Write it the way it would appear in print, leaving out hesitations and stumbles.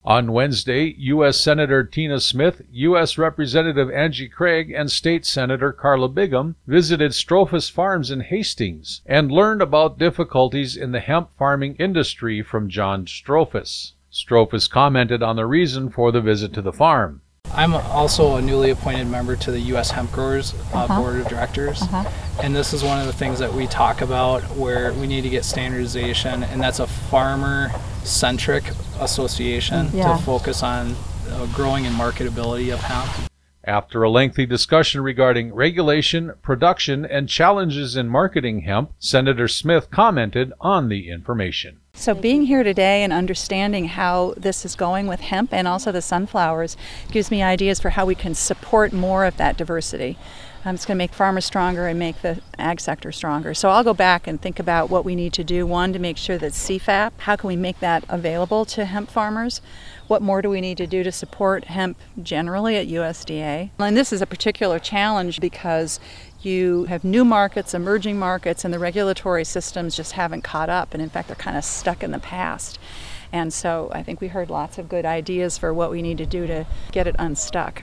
On Wednesday, U.S. Senator Tina Smith, U.S. Representative Angie Craig, and State Senator Carla Bigham visited Strophis Farms in Hastings and learned about difficulties in the hemp farming industry from John Strophis. Strophis commented on the reason for the visit to the farm. I'm also a newly appointed member to the U.S. Hemp Growers Board of Directors, and this is one of the things that we talk about where we need to get standardization, and that's a farmer-centric association to focus on growing and marketability of hemp. After a lengthy discussion regarding regulation, production, and challenges in marketing hemp, Senator Smith commented on the information. So being here today and understanding how this is going with hemp and also the sunflowers gives me ideas for how we can support more of that diversity. It's going to make farmers stronger and make the ag sector stronger. So I'll go back and think about what we need to do. One, to make sure that CFAP, how can we make that available to hemp farmers? What more do we need to do to support hemp generally at USDA? And this is a particular challenge because you have new markets, emerging markets, and the regulatory systems just haven't caught up. And in fact, they're kind of stuck in the past. And so I think we heard lots of good ideas for what we need to do to get it unstuck.